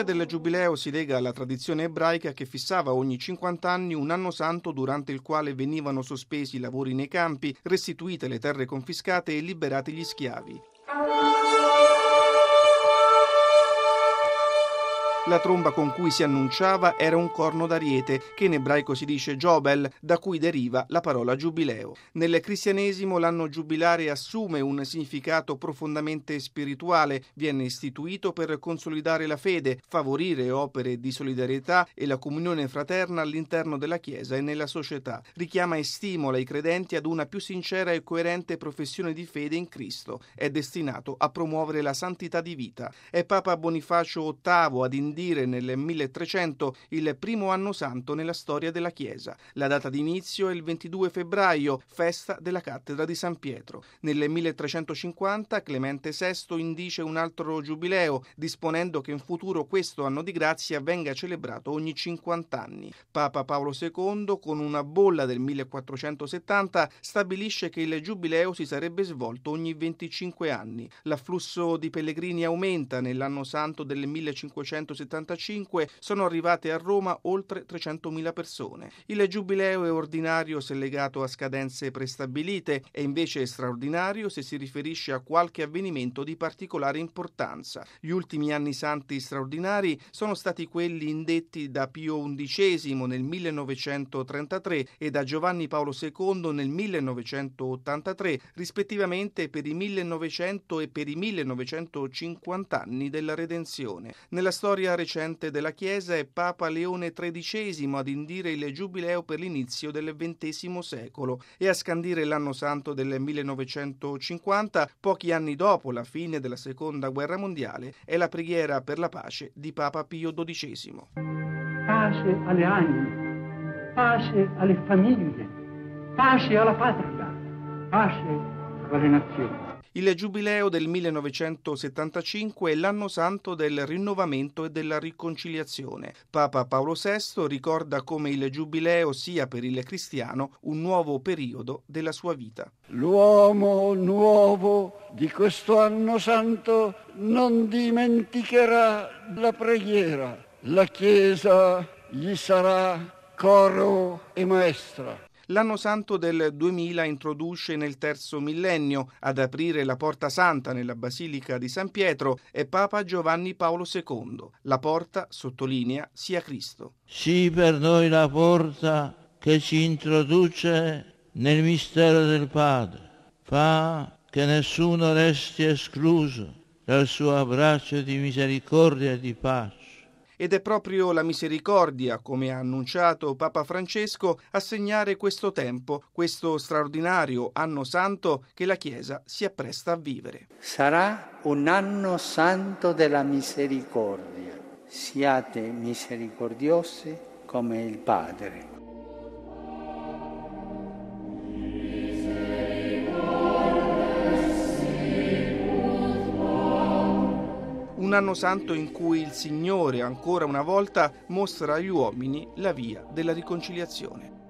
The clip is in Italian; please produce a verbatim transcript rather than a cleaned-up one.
storia del Giubileo si lega alla tradizione ebraica che fissava ogni cinquanta anni un anno santo durante il quale venivano sospesi i lavori nei campi, restituite le terre confiscate e liberati gli schiavi. La tromba con cui si annunciava era un corno d'ariete, che in ebraico si dice Jobel, da cui deriva la parola giubileo. Nel cristianesimo l'anno giubilare assume un significato profondamente spirituale, viene istituito per consolidare la fede, favorire opere di solidarietà e la comunione fraterna all'interno della Chiesa e nella società. Richiama e stimola i credenti ad una più sincera e coerente professione di fede in Cristo. È destinato a promuovere la santità di vita. È Papa Bonifacio ottavo ad indire nel milletrecento il primo anno santo nella storia della Chiesa. La data di inizio è il ventidue febbraio, festa della cattedra di San Pietro. Nel milletrecentocinquanta Clemente sesto indice un altro giubileo, disponendo che in futuro questo anno di grazia venga celebrato ogni cinquanta anni. Papa Paolo secondo, con una bolla del millequattrocentosettanta, stabilisce che il giubileo si sarebbe svolto ogni venticinque anni. L'afflusso di pellegrini aumenta. Nell'anno santo del millecinquecentosettantacinque sono arrivate a Roma oltre trecentomila persone. Il giubileo è ordinario se legato a scadenze prestabilite, è invece straordinario se si riferisce a qualche avvenimento di particolare importanza. Gli ultimi anni santi straordinari sono stati quelli indetti da Pio undicesimo nel millenovecentotrentatré e da Giovanni Paolo secondo nel millenovecentottantatré, rispettivamente per i millenovecento e per i millenovecentocinquanta anni della Redenzione. Nella storia recente della Chiesa è Papa Leone tredicesimo ad indire il giubileo per l'inizio del ventesimo secolo e a scandire l'anno santo del millenovecentocinquanta, pochi anni dopo la fine della Seconda Guerra Mondiale, è la preghiera per la pace di Papa Pio dodicesimo. Pace alle anime, pace alle famiglie, pace alla patria, pace alle nazioni. Il giubileo del millenovecentosettantacinque è l'anno santo del rinnovamento e della riconciliazione. Papa Paolo sesto ricorda come il giubileo sia per il cristiano un nuovo periodo della sua vita. L'uomo nuovo di questo anno santo non dimenticherà la preghiera. La Chiesa gli sarà coro e maestra. L'anno santo del duemila introduce nel terzo millennio, ad aprire la porta santa nella Basilica di San Pietro, è Papa Giovanni Paolo secondo. La porta, sottolinea, sia Cristo. Sii per noi la porta che ci introduce nel mistero del Padre. Fa che nessuno resti escluso dal suo abbraccio di misericordia e di pace. Ed è proprio la misericordia, come ha annunciato Papa Francesco, a segnare questo tempo, questo straordinario anno santo che la Chiesa si appresta a vivere. Sarà un anno santo della misericordia. Siate misericordiosi come il Padre. Un anno santo in cui il Signore ancora una volta mostra agli uomini la via della riconciliazione.